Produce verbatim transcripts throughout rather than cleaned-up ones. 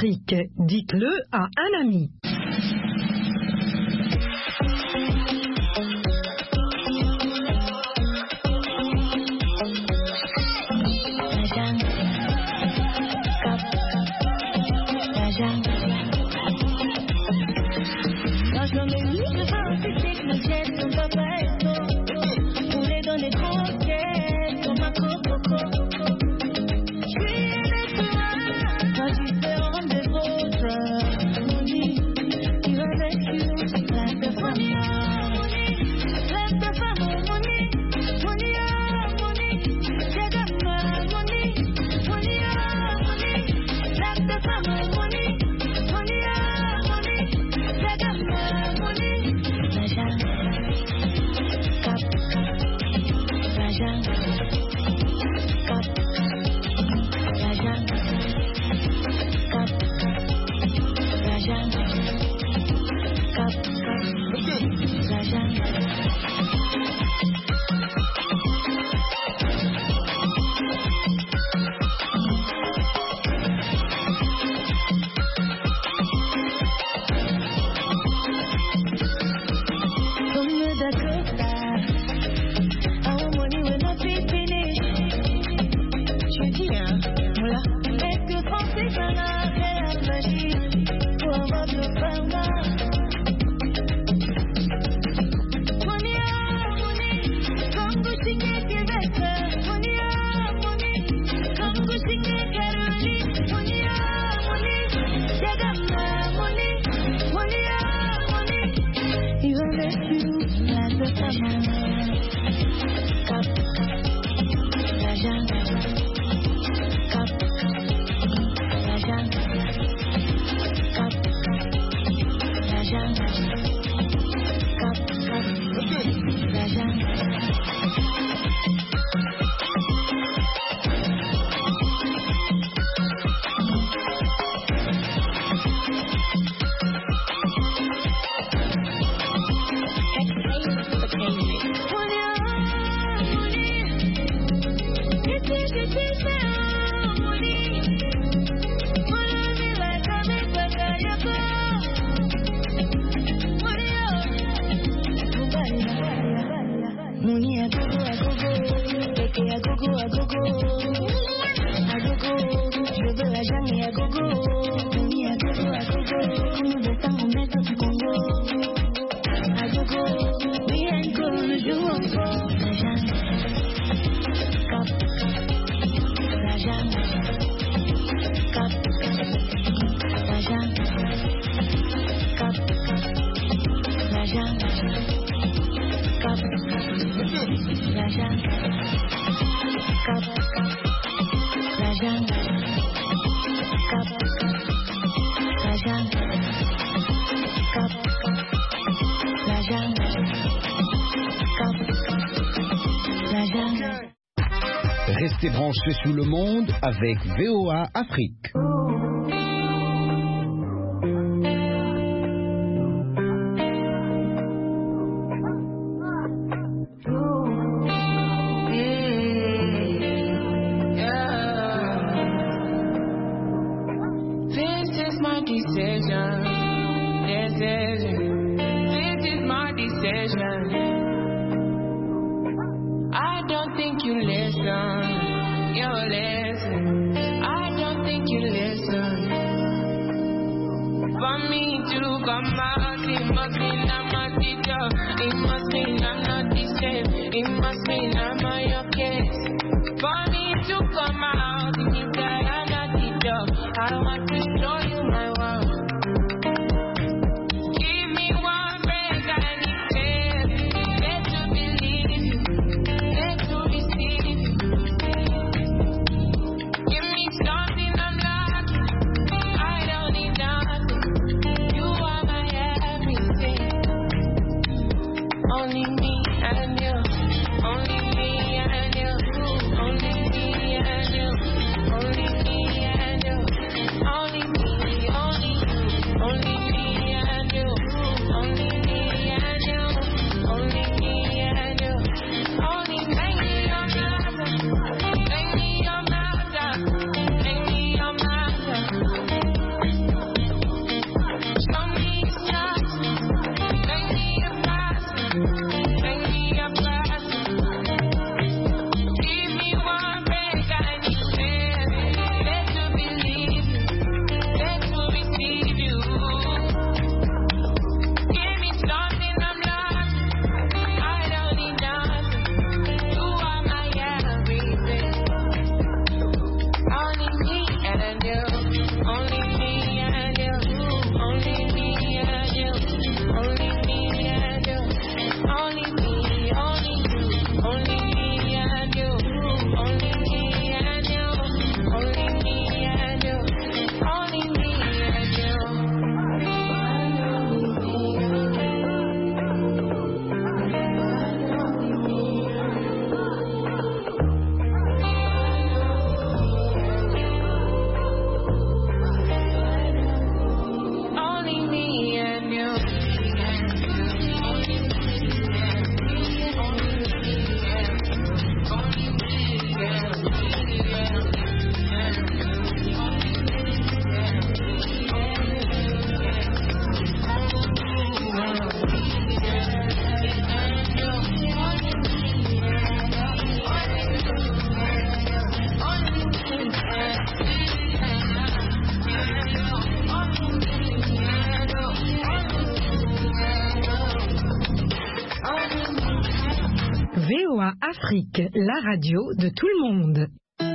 Afrique, dites-le à un ami. Restez branchés sur le monde avec V O A Afrique. Only me and you, only me Afrique, la radio de tout le monde.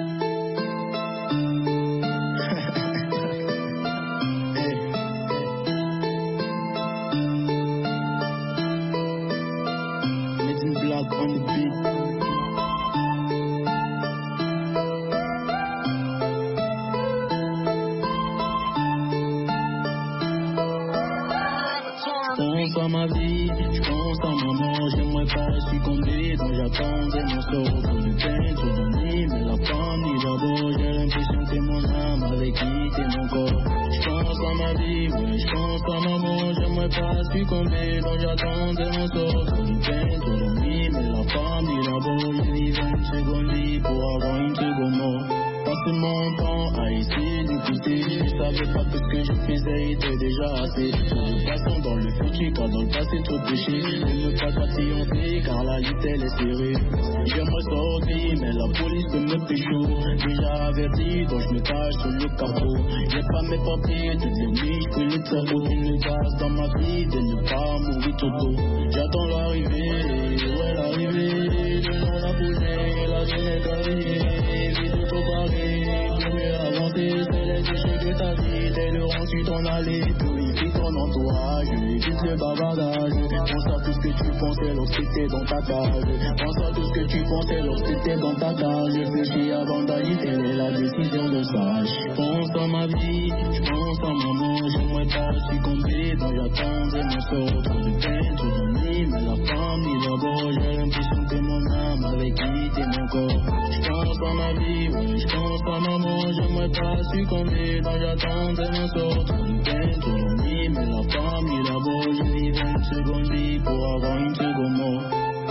À ma vie, je pense à maman, j'aimerais pas succomber, donc j'attendais mon sort pour du pain, tout le lit, mais la famille d'abord, j'ai l'impression que mon âme avait quitté mon corps. Je pense à ma vie, ouais, je pense à maman, j'aimerais pas succomber, donc j'attendais mon sort pour du pain, tout le lit, mais la famille d'abord, je vivais une seconde vie pour avoir une seconde mort. Passe mon temps à essayer d'écouter, je savais pas que ce que je faisais était déjà assez. De façon dans le futur, car dans le passé trop péché. Ne me pas patienter, car la lutte elle est serrée. J'aimerais sortir, mais la police peut me pécho. Déjà averti, donc je me cache sur le capot. J'ai pas mes papiers, toutes les nuits je fais les travaux. Une base dans ma vie, de ne pas mourir trop tôt. J'attends l'arrivée, ouais l'arrivée. Le monde a bougé, la vie est arrivée. Vite trop parlé. Pour mieux avancer, c'est les échecs de ta vie. T'es le rang, tu t'en allais. Purifie ton entourage, évite le bavardage. Pense à tout ce que tu pensais lorsque t'étais dans ta cage. Pense à tout ce que tu pensais lorsque t'étais dans ta cage. Réfléchis avant d'aller, quelle est la décision de sage. Je pense à ma vie, je pense à maman. J'aimerais pas succomber, donc j'attendais mon sort. Trop de peine, trop d'ennuis, mais la famille d'abord. J'ai l'impression que mon âme avait quitté mon corps. Je pense à ma vie, ouais, je pense à maman, j'aimerais pas succomber, donc j'attendais mon sort. Trop de peine, trop d'ennuis, mais la famille d'abord. Je vivais une seconde vie pour avoir une seconde mort.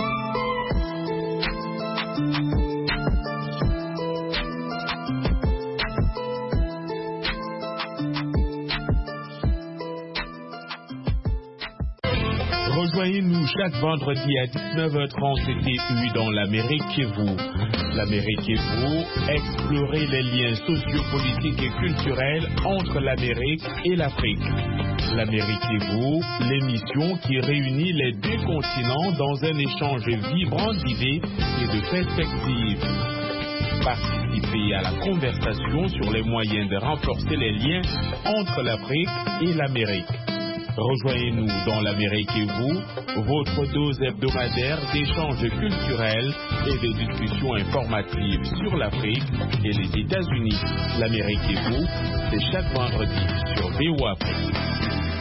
Rejoignez-nous chaque vendredi à dix-neuf heures trente et U dans l'Amérique et vous. L'Amérique et vous, explorez les liens sociopolitiques et culturels entre l'Amérique et l'Afrique. L'Amérique et vous, l'émission qui réunit les deux continents dans un échange vibrant d'idées et de perspectives. Participez à la conversation sur les moyens de renforcer les liens entre l'Afrique et l'Amérique. Rejoignez-nous dans l'Amérique et vous, votre dose hebdomadaire d'échanges culturels et de discussions informatives sur l'Afrique et les États-Unis. L'Amérique et vous, c'est chaque vendredi sur V O A Afrique.